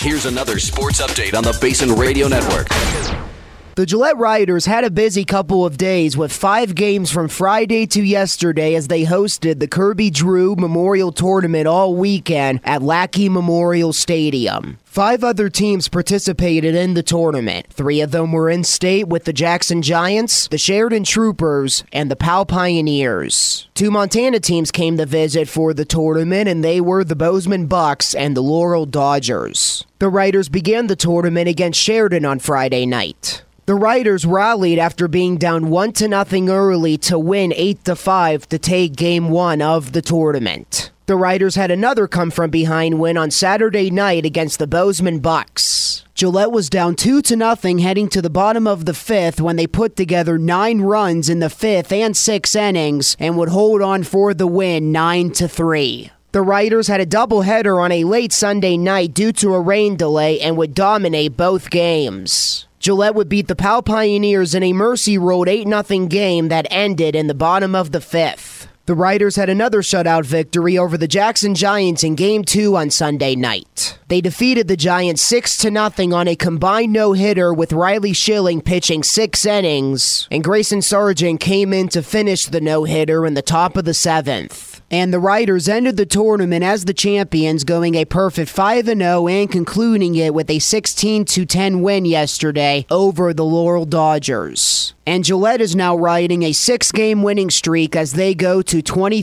Here's another sports update on the Basin Radio Network. The Gillette Riders had a busy couple of days with 5 games from Friday to yesterday as they hosted the Kirby Drew Memorial Tournament all weekend at Lackey Memorial Stadium. 5 other teams participated in the tournament. 3 of them were in-state with the Jackson Giants, the Sheridan Troopers, and the Powell Pioneers. 2 Montana teams came to visit for the tournament, and they were the Bozeman Bucks and the Laurel Dodgers. The Riders began the tournament against Sheridan on Friday night. The Riders rallied after being down 1-0 early to win 8-5 to take Game 1 of the tournament. The Riders had another come-from-behind win on Saturday night against the Bozeman Bucks. Gillette was down 2-0 heading to the bottom of the 5th when they put together 9 runs in the 5th and 6th innings and would hold on for the win 9-3. The Riders had a doubleheader on a late Sunday night due to a rain delay and would dominate both games. Gillette would beat the Powell Pioneers in a Mercy Road 8-0 game that ended in the bottom of the 5th. The Riders had another shutout victory over the Jackson Giants in Game 2 on Sunday night. They defeated the Giants 6-0 on a combined no-hitter with Riley Schilling pitching 6 innings, and Grayson Sargent came in to finish the no-hitter in the top of the 7th. And the Riders ended the tournament as the champions, going a perfect 5-0 and concluding it with a 16-10 win yesterday over the Laurel Dodgers. And Gillette is now riding a 6-game winning streak as they go to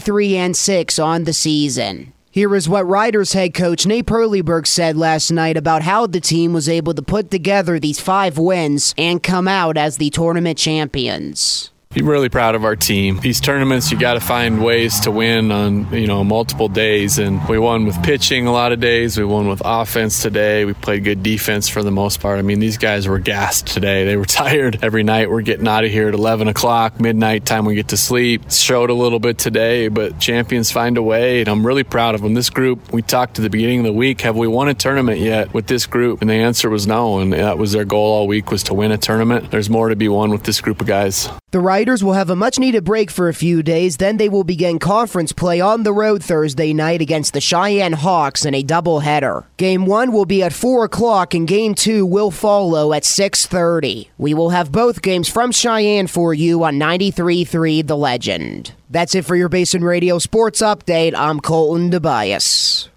23-6 on the season. Here is what Riders head coach Nate Perleyberg said last night about how the team was able to put together these 5 wins and come out as the tournament champions. I'm really proud of our team. These tournaments, you got to find ways to win on, multiple days. And we won with pitching a lot of days. We won with offense today. We played good defense for the most part. I mean, these guys were gassed today. They were tired every night. We're getting out of here at 11 o'clock, midnight time we get to sleep. Showed a little bit today, but champions find a way. And I'm really proud of them. This group, we talked at the beginning of the week, have we won a tournament yet with this group? And the answer was no. And that was their goal all week, was to win a tournament. There's more to be won with this group of guys. The Riders will have a much-needed break for a few days, then they will begin conference play on the road Thursday night against the Cheyenne Hawks in a doubleheader. Game 1 will be at 4 o'clock and Game 2 will follow at 6:30. We will have both games from Cheyenne for you on 93.3 The Legend. That's it for your Basin Radio Sports Update. I'm Colton DeBias.